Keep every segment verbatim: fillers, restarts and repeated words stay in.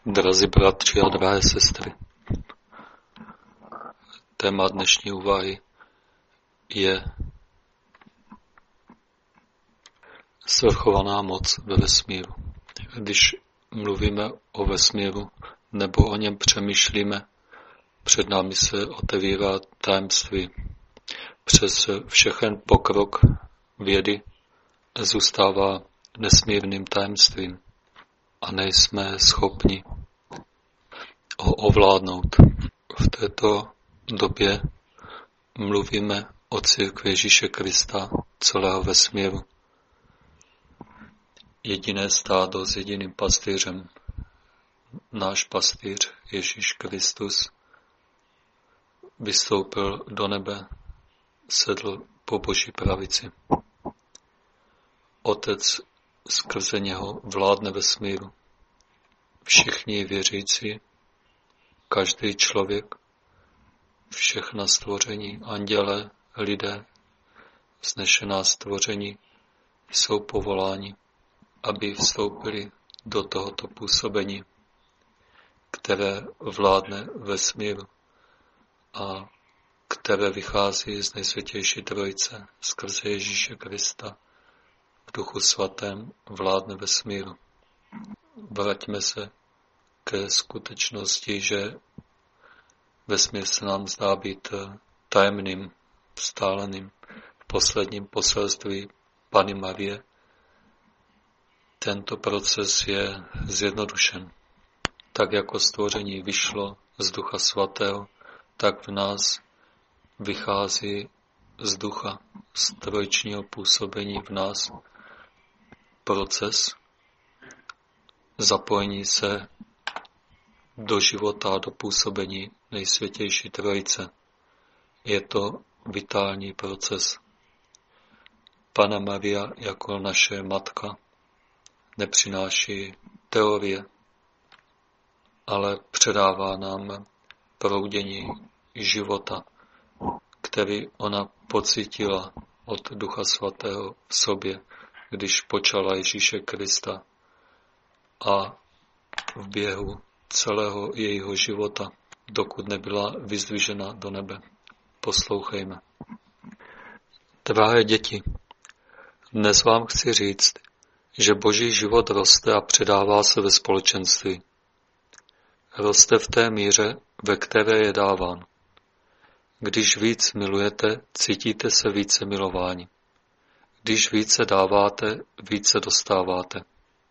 Drazí bratři a drahé sestry, téma dnešní úvahy je svrchovaná moc ve vesmíru. Když mluvíme o vesmíru nebo o něm přemýšlíme, před námi se otevírá tajemství. Přes všechen pokrok vědy zůstává nesmírným tajemstvím a nejsme schopni ho ovládnout. V této době mluvíme o církvi Ježíše Krista celého vesmíru. Jediné stádo s jediným pastýřem, náš pastýř Ježíš Kristus, vystoupil do nebe, sedl po Boží pravici. Otec skrze něho vládne vesmíru. Všichni věřící, každý člověk, všechna stvoření, anděle, lidé, vznešená stvoření jsou povoláni, aby vstoupili do tohoto působení, které vládne vesmíru a které vychází z nejsvětější trojice skrze Ježíše Krista v Duchu Svatém vládne vesmíru. Vraťme se ke skutečnosti, že vesmír se nám zdá být tajemným, vzdáleným. V posledním poselství Panny Marie tento proces je zjednodušen. Tak jako stvoření vyšlo z Ducha Svatého, tak v nás vychází z ducha, z trojičního působení v nás proces zapojení se do života a do působení nejsvětější trojice. Je to vitální proces. Panna Maria jako naše matka nepřináší teorie, ale předává nám proudění života, který ona pocítila od Ducha Svatého v sobě, když počala Ježíše Krista a v běhu celého jejího života, dokud nebyla vyzdvižena do nebe. Poslouchejme. Drahé děti, dnes vám chci říct, že Boží život roste a předává se ve společenství. Roste v té míře, ve které je dáván. Když víc milujete, cítíte se více milováni. Když více dáváte, více dostáváte.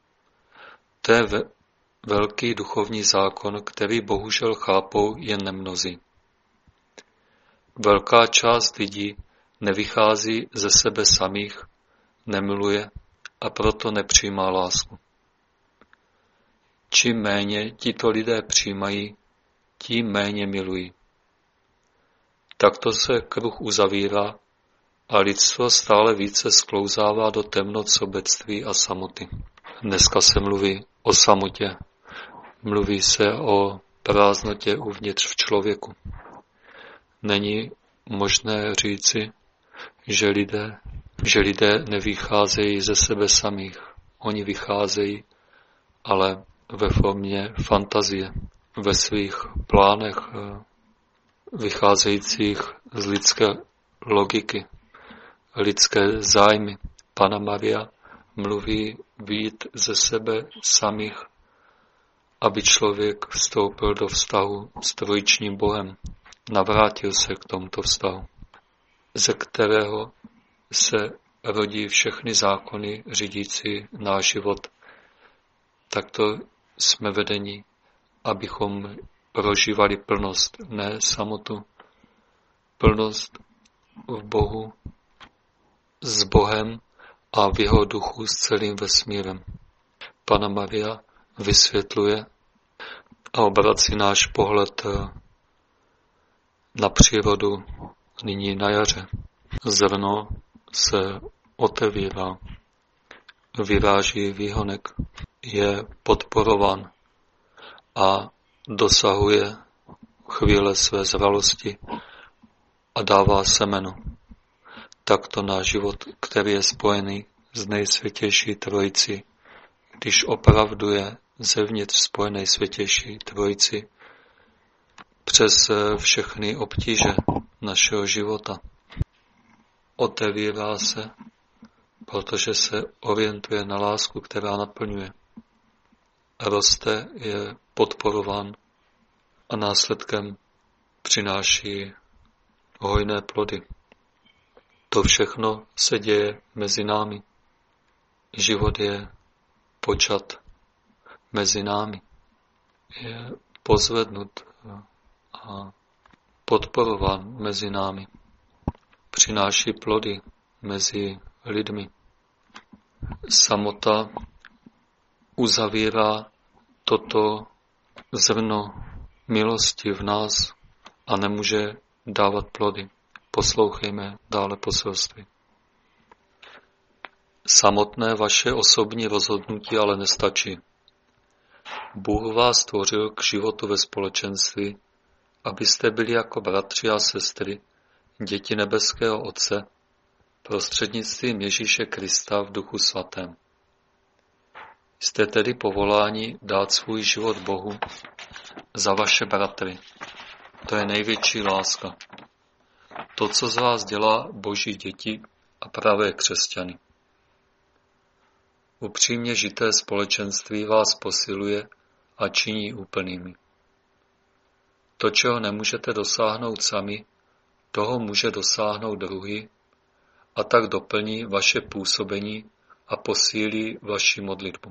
To je ve- velký duchovní zákon, který bohužel chápou jen nemnozí. Velká část lidí nevychází ze sebe samých, nemiluje a proto nepřijímá lásku. Čím méně tito lidé přijímají, tím méně milují. Takto se kruh uzavírá a lidstvo stále více sklouzává do temnot sobectví a samoty. Dneska se mluví o samotě. Mluví se o prázdnotě uvnitř v člověku. Není možné říci, že lidé, že lidé nevycházejí ze sebe samých. Oni vycházejí, ale ve formě fantazie, ve svých plánech vycházejících z lidské logiky, lidské zájmy. Panna Maria mluví vyjít ze sebe samých, aby člověk vstoupil do vztahu s trojičním Bohem, navrátil se k tomuto vztahu, ze kterého se rodí všechny zákony řídící náš život. Takto jsme vedeni, abychom prožívali plnost, ne samotu, plnost v Bohu, s Bohem a v jeho duchu s celým vesmírem. Panna Maria vysvětluje a obrací náš pohled na přírodu nyní na jaře. Zrno se otevírá, vyráží výhonek, je podporován a dosahuje chvíle své zralosti a dává semeno. Takto náš život, který je spojený s nejsvětější trojicí, když opravduje zevnitř spojené Nejsvětější Trojici přes všechny obtíže našeho života. Otevírá se, protože se orientuje na lásku, která naplňuje. Roste, je podporován a následkem přináší hojné plody. To všechno se děje mezi námi. Život je počat mezi námi. Je pozvednut a podporován mezi námi. Přináší plody mezi lidmi. Samota uzavírá toto zrno milosti v nás a nemůže dávat plody. Poslouchejme dále poselství. Samotné vaše osobní rozhodnutí ale nestačí. Bůh vás stvořil k životu ve společenství, abyste byli jako bratři a sestry, děti nebeského Otce, prostřednictvím Ježíše Krista v Duchu Svatém. Jste tedy povoláni dát svůj život Bohu za vaše bratry. To je největší láska. To, co z vás dělá Boží děti a pravé křesťany. Upřímně žité společenství vás posiluje a činí úplnými. To, čeho nemůžete dosáhnout sami, toho může dosáhnout druhý a tak doplní vaše působení a posílí vaši modlitbu.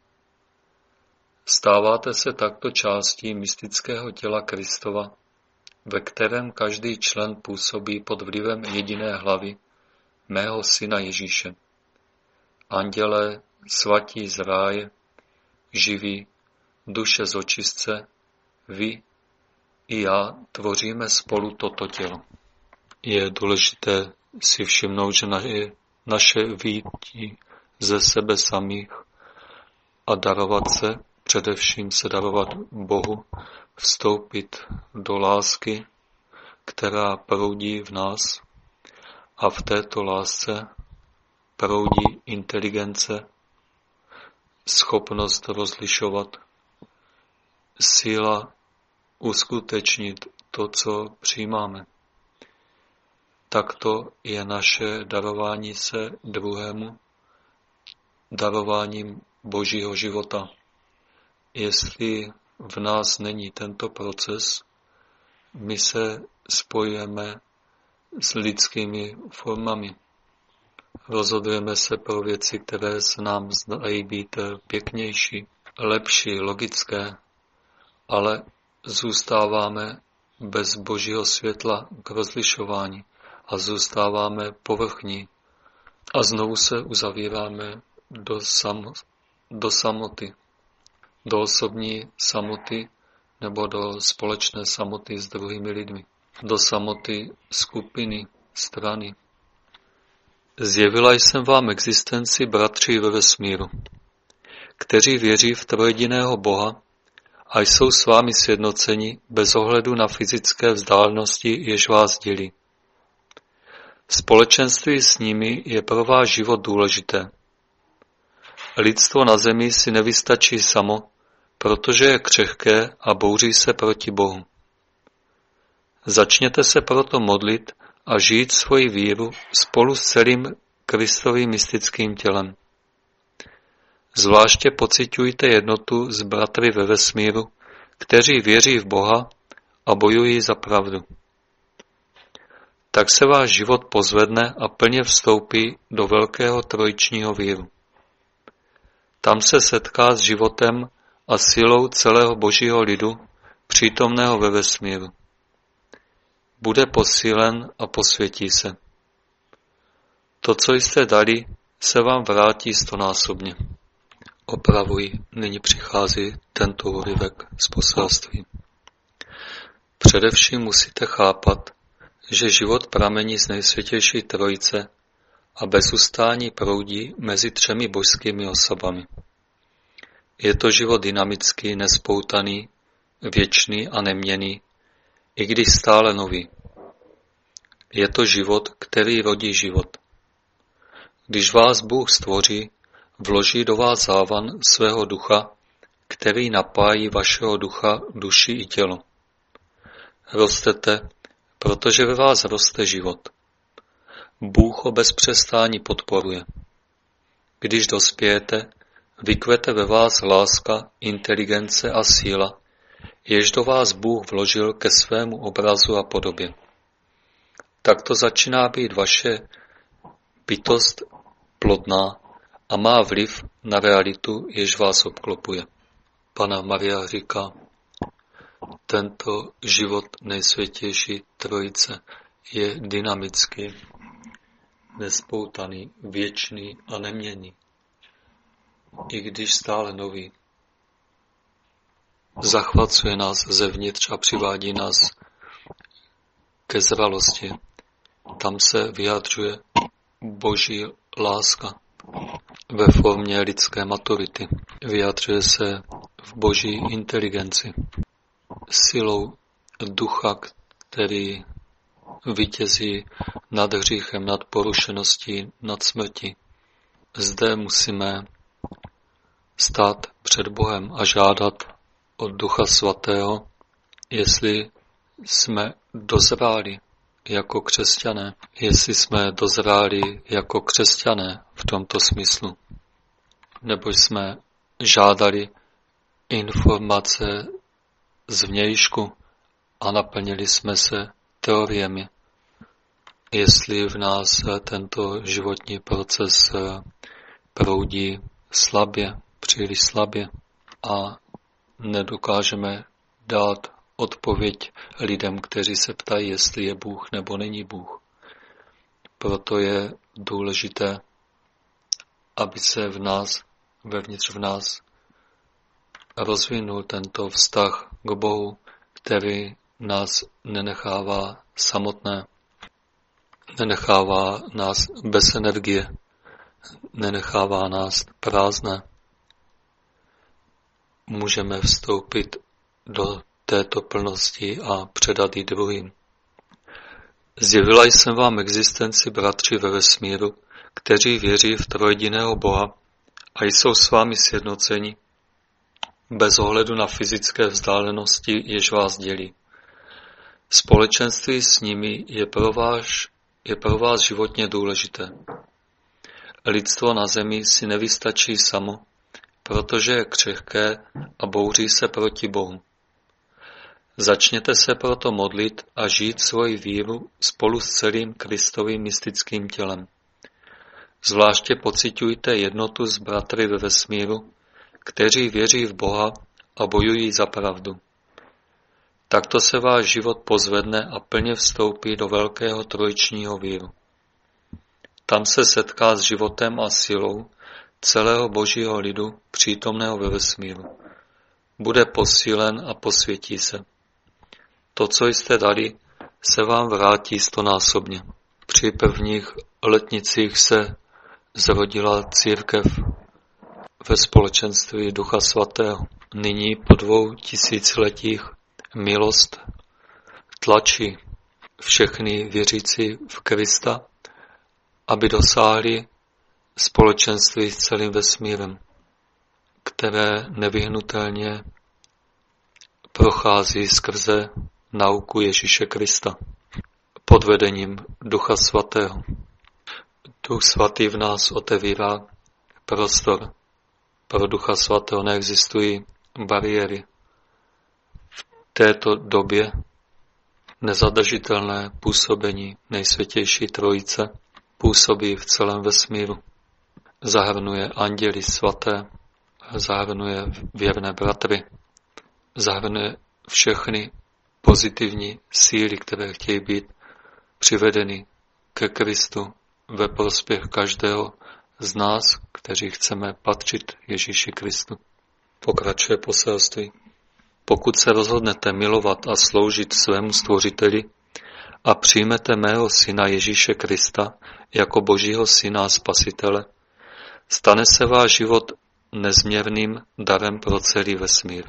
Stáváte se takto částí mystického těla Kristova, ve kterém každý člen působí pod vlivem jediné hlavy, mého Syna Ježíše. Andělé, svatí z ráje, živí, duše z očistce, vy i já tvoříme spolu toto tělo. Je důležité si všimnout, že naše vyjití ze sebe samých a darovat se, především se darovat Bohu, vstoupit do lásky, která proudí v nás a v této lásce proudí inteligence, schopnost rozlišovat, síla uskutečnit to, co přijímáme. Takto je naše darování se druhému darováním Božího života. Jestli v nás není tento proces, my se spojujeme s lidskými formami. Rozhodujeme se pro věci, které se nám zdají být pěknější, lepší, logické, ale zůstáváme bez Božího světla k rozlišování a zůstáváme povrchní a znovu se uzavíráme do, sam, do samoty, do osobní samoty nebo do společné samoty s druhými lidmi, do samoty skupiny, strany. Zjevila jsem vám existenci bratří ve vesmíru, kteří věří v trojediného Boha a jsou s vámi sjednoceni bez ohledu na fyzické vzdálenosti, jež vás dělí. Společenství s nimi je pro váš život důležité. Lidstvo na zemi si nevystačí samo, protože je křehké a bouří se proti Bohu. Začněte se proto modlit a žít svoji víru spolu s celým Kristovým mystickým tělem. Zvláště pociťujte jednotu s bratry ve vesmíru, kteří věří v Boha a bojují za pravdu. Tak se váš život pozvedne a plně vstoupí do velkého trojičního víru. Tam se setká s životem a silou celého Božího lidu, přítomného ve vesmíru. Bude posílen a posvětí se. To, co jste dali, se vám vrátí stonásobně. Opravuji, nyní přichází tento úryvek z poselství. Především musíte chápat, že život pramení z Nejsvětější Trojice a bez ustání proudí mezi třemi božskými osobami. Je to život dynamický, nespoutaný, věčný a neměnný, i když stále nový. Je to život, který rodí život. Když vás Bůh stvoří, vloží do vás závan svého ducha, který napájí vašeho ducha, duši i tělo. Rostete, protože ve vás roste život. Bůh ho bez přestání podporuje. Když dospějete, vykvete ve vás láska, inteligence a síla, jež do vás Bůh vložil ke svému obrazu a podobě. Takto začíná být vaše bytost plodná a má vliv na realitu, jež vás obklopuje. Panna Maria říká, tento život nejsvětější trojice je dynamický, nespoutaný, věčný a neměnný, i když stále nový. Zachvacuje nás zevnitř a přivádí nás ke zralosti. Tam se vyjadřuje Boží láska ve formě lidské maturity. Vyjadřuje se v Boží inteligenci, silou ducha, který vítězí nad hříchem, nad porušeností, nad smrtí. Zde musíme stát před Bohem a žádat od Ducha Svatého, jestli jsme dozráli jako křesťané, jestli jsme dozráli jako křesťané v tomto smyslu, nebo jsme žádali informace zvnějšku a naplnili jsme se teoriemi. Jestli v nás tento životní proces proudí slabě, příliš slabě a nedokážeme dát odpověď lidem, kteří se ptají, jestli je Bůh nebo není Bůh. Proto je důležité, aby se v nás, vevnitř v nás, rozvinul tento vztah k Bohu, který nás nenechává samotné, nenechává nás bez energie, nenechává nás prázdné. Můžeme vstoupit do této plnosti a předat ji druhým. Zjevila jsem vám existenci bratři ve vesmíru, kteří věří v trojjediného Boha a jsou s vámi sjednoceni, bez ohledu na fyzické vzdálenosti, jež vás dělí. Společenství s nimi je pro vás, je pro vás životně důležité. Lidstvo na zemi si nevystačí samo, protože je křehké a bouří se proti Bohu. Začněte se proto modlit a žít svoji víru spolu s celým Kristovým mystickým tělem. Zvláště pociťujte jednotu s bratry ve vesmíru, kteří věří v Boha a bojují za pravdu. Takto se váš život pozvedne a plně vstoupí do velkého trojičního víru. Tam se setká s životem a silou celého Božího lidu přítomného ve vesmíru. Bude posílen a posvětí se. To, co jste dali, se vám vrátí stonásobně. Při prvních letnicích se zrodila církev ve společenství Ducha Svatého. Nyní po dvou tisíciletích milost tlačí všechny věřící v Krista, aby dosáhli společenství s celým vesmírem, které nevyhnutelně prochází skrze nauku Ježíše Krista pod vedením Ducha Svatého. Duch Svatý v nás otevírá prostor. Pro Ducha Svatého neexistují bariéry. V této době nezadržitelné působení Nejsvětější Trojice působí v celém vesmíru. Zahrnuje anděly svaté, zahrnuje věrné bratry, zahrnuje všechny pozitivní síly, které chtějí být přivedeny ke Kristu ve prospěch každého z nás, kteří chceme patřit Ježíši Kristu. Pokračuje poselství. Pokud se rozhodnete milovat a sloužit svému Stvořiteli a přijmete mého Syna Ježíše Krista jako Božího Syna a Spasitele, stane se váš život nezměrným darem pro celý vesmír.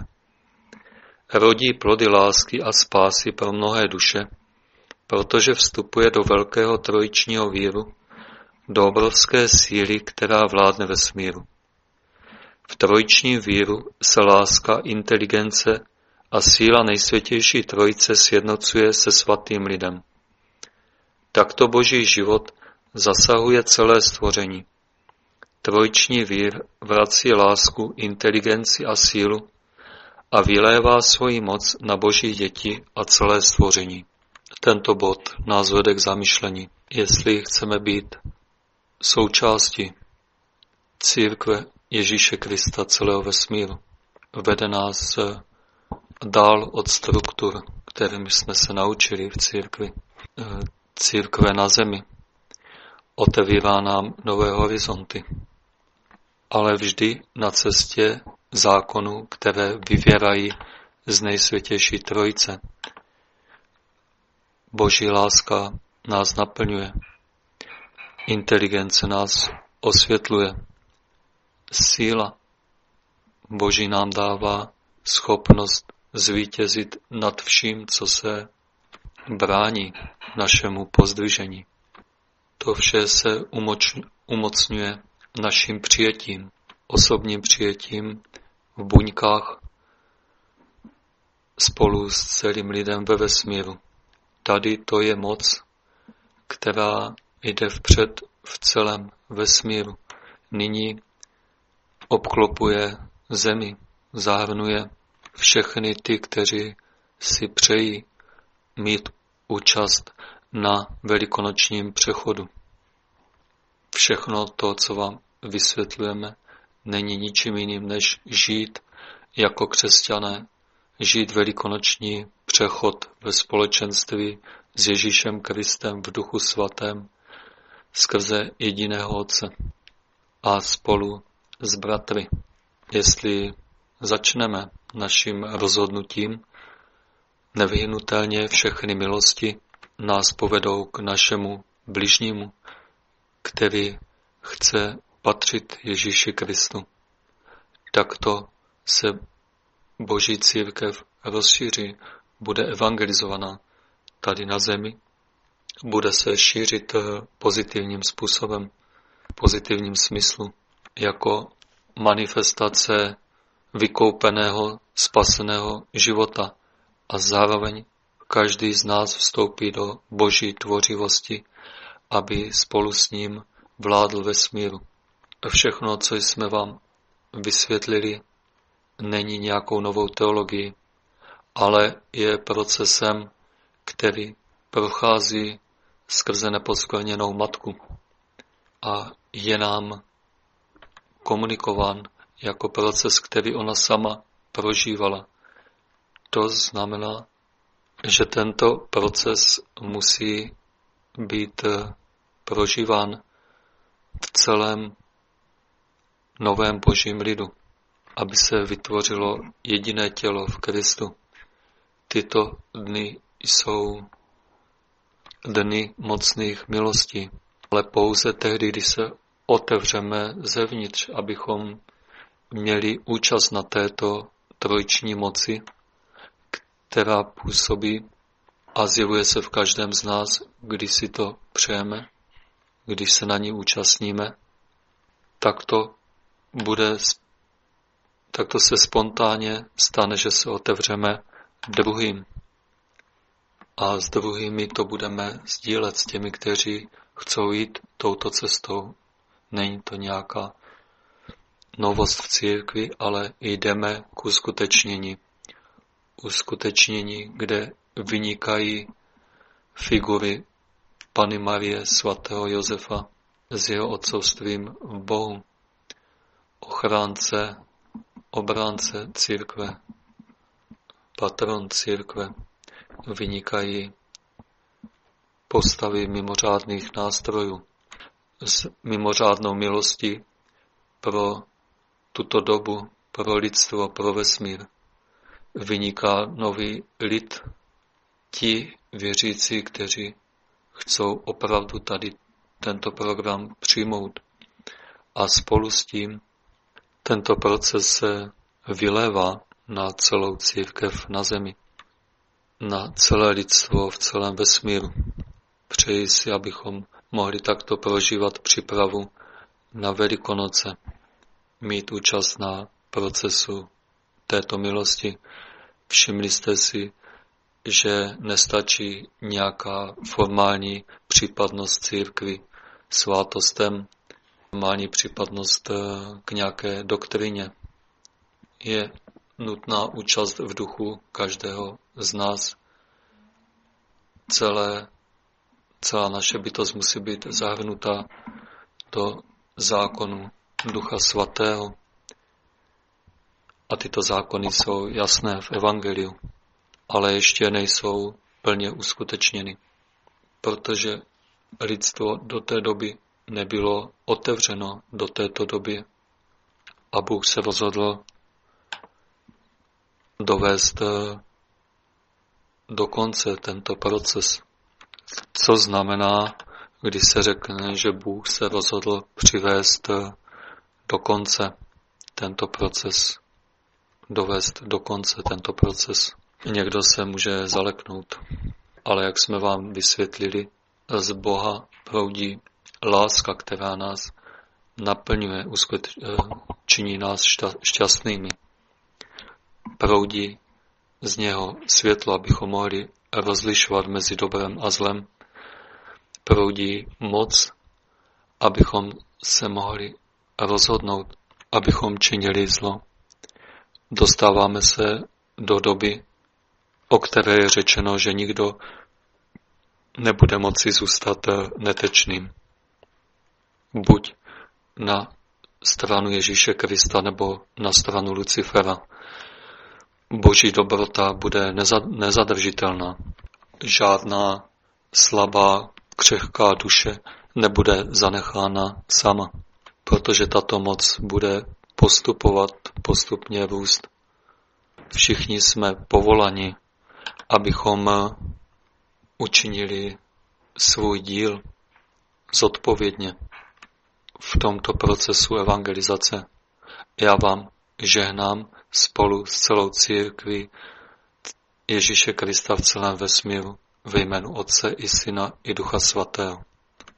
Rodí plody lásky a spásy pro mnohé duše, protože vstupuje do velkého trojičního víru, do obrovské síly, která vládne vesmíru. V trojiční víru se láska, inteligence a síla nejsvětější trojice sjednocuje se svatým lidem. Takto boží život zasahuje celé stvoření. Trojiční vír vrací lásku, inteligenci a sílu a vylévá svoji moc na boží děti a celé stvoření. Tento bod nás vede k zamyšlení, jestli chceme být součástí církve Ježíše Krista celého vesmíru. Vede nás dál od struktur, kterými jsme se naučili v církvi. Církve na zemi otevírá nám nové horizonty, ale vždy na cestě zákonů, které vyvěrají z nejsvětější trojice. Boží láska nás naplňuje, inteligence nás osvětluje, síla Boží nám dává schopnost zvítězit nad vším, co se brání našemu pozdvižení. To vše se umocňuje naším přijetím, osobním přijetím v buňkách spolu s celým lidem ve vesmíru. Tady to je moc, která jde vpřed v celém vesmíru. Nyní obklopuje zemi, zahrnuje všechny ty, kteří si přejí mít účast na velikonočním přechodu. Všechno to, co vám vysvětlujeme, není ničím jiným, než žít jako křesťané, žít velikonoční přechod ve společenství s Ježíšem Kristem v Duchu Svatém skrze jediného Otce a spolu s bratry. Jestli začneme naším rozhodnutím, nevyhnutelně všechny milosti nás povedou k našemu bližnímu, který chce patřit Ježíši Kristu. Takto se Boží církev rozšíří, bude evangelizovaná tady na zemi, bude se šířit pozitivním způsobem, pozitivním smyslu, jako manifestace vykoupeného, spaseného života a zároveň každý z nás vstoupí do Boží tvořivosti, aby spolu s ním vládl vesmíru. Všechno, co jsme vám vysvětlili, není nějakou novou teologií, ale je procesem, který prochází skrze neposkvrněnou matku a je nám komunikován jako proces, který ona sama prožívala. To znamená, že tento proces musí být prožíván v celém novém Božím lidu, aby se vytvořilo jediné tělo v Kristu. Tyto dny jsou dny mocných milostí, ale pouze tehdy, když se otevřeme zevnitř, abychom měli účast na této trojiční moci, která působí a zjevuje se v každém z nás, když si to přejeme, když se na ní účastníme, tak to bude, tak to se spontánně stane, že se otevřeme druhým. A s druhými to budeme sdílet s těmi, kteří chcou jít touto cestou. Není to nějaká novost v církvi, ale jdeme k uskutečnění. Uskutečnění, kde vynikají figury Panny Marie, svatého Josefa s jeho otcovstvím v Bohu, ochránce, obránce církve, patron církve, vynikají postavy mimořádných nástrojů s mimořádnou milostí pro tuto dobu, pro lidstvo, pro vesmír. Vyniká nový lid, ti věřící, kteří chcou opravdu tady tento program přijmout. A spolu s tím tento proces se vylévá na celou církev na zemi, na celé lidstvo v celém vesmíru. Přeji si, abychom mohli takto prožívat přípravu na Velikonoce. mít účast na procesu této milosti. Všimli jste si, že nestačí nějaká formální případnost církvi, svátostem, formální případnost k nějaké doktríně. Je nutná účast v duchu každého z nás. Celé, celá naše bytost musí být zahrnuta do zákonu Ducha Svatého. A tyto zákony jsou jasné v Evangeliu, ale ještě nejsou plně uskutečněny, protože lidstvo do té doby nebylo otevřeno do této doby a Bůh se rozhodl dovést do konce tento proces. Co znamená, když se řekne, že Bůh se rozhodl přivést do konce tento proces, dovést do konce tento proces. Někdo se může zaleknout, ale jak jsme vám vysvětlili, z Boha proudí láska, která nás naplňuje, činí nás šťastnými. Proudí z něho světlo, abychom mohli rozlišovat mezi dobrem a zlem. Proudí moc, abychom se mohli rozhodnout, abychom činili zlo. Dostáváme se do doby, o které je řečeno, že nikdo nebude moci zůstat netečným. Buď na stranu Ježíše Krista nebo na stranu Lucifera. Boží dobrota bude nezadržitelná. Žádná slabá, křehká duše nebude zanechána sama, protože tato moc bude postupovat, postupně růst. Všichni jsme povolani, abychom učinili svůj díl zodpovědně v tomto procesu evangelizace. Já vám žehnám spolu s celou církví Ježíše Krista v celém vesmíru ve jménu Otce i Syna i Ducha Svatého.